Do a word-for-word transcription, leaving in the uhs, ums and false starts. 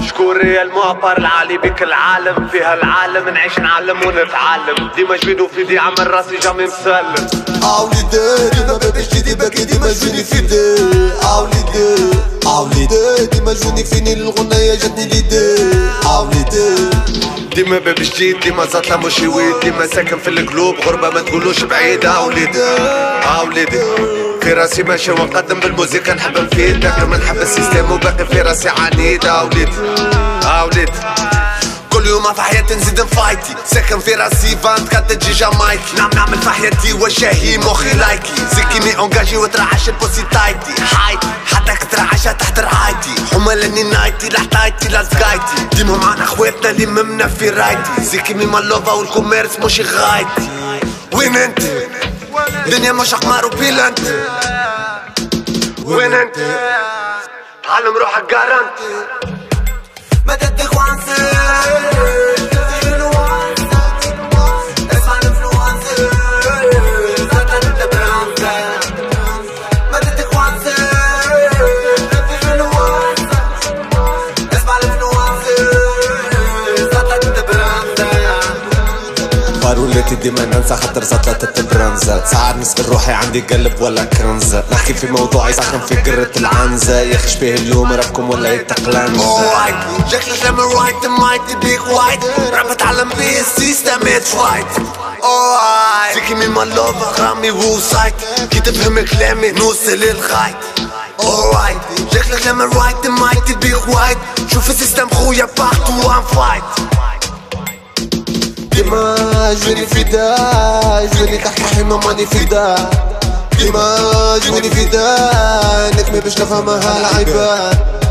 شكوري المعبر العالي بك العالم فيها العالم نعيش نعلم ونتعلم ديما جبيد وفيدي عمل راسي جامي مسلم. اوليدي ديما بابي جديدي باكي ديما جوني فيدي اوليدي اوليدي ديما جوني فيني للغنية جاتني ليدي اوليدي ديما باب جديد ديما زطلة مش ويد ديما ساكن في القلوب غربة ما تقولوش بعيدة اوليدي اوليدي في راسي ماشي ونقدم بالموسيقى نحب نفيد لكن ما نحب السيستم وباقي في راسي عنيد اوليدي اوليدي كل يوم في حياتي نزيد نفايتي ساكن في راسي فانت قد تجي جامايكي نعم نعمل في حياتي وجهي مخي لايكي زكيني اونجاجي وترعش البوسي تايتي حايتي حتى كترعشها تحت رعايتي هما لاني نايتي لحطايتي لازقايتي ديما معنا خواتنا اللي ممنا في رايتي زكيني مالوفا والكوميرس مش غايتي. وين انت؟ دنيا مش اقمار وبيلانت. وين انت؟ تعلم روحك جارانتي مدد اخوانسي بارولتي ديما ننسى خاطر زطلة التبرنزة ساعات نسأل روحي عندي قلب ولا كنزة نحكي في موضوعي ساخن في قرة العنزة يا اخي شبيه اليوم ربكم ولا يتقلنزة جاك لازم رايت مايتي بيك وايت راب اتعلم بيه السيستم اتفايت زكي مي مالوفا غرامي وسايت كي تفهم كلامي نوصل للغايت اورايت جاك لازم رايت مايتي بيك وايت شوف السيستم خويا بارتو ان فايت ديما جوني فدا جوني تحت حمى ماني فدا ديما جوني فدا نكمي باش نفهمها العباد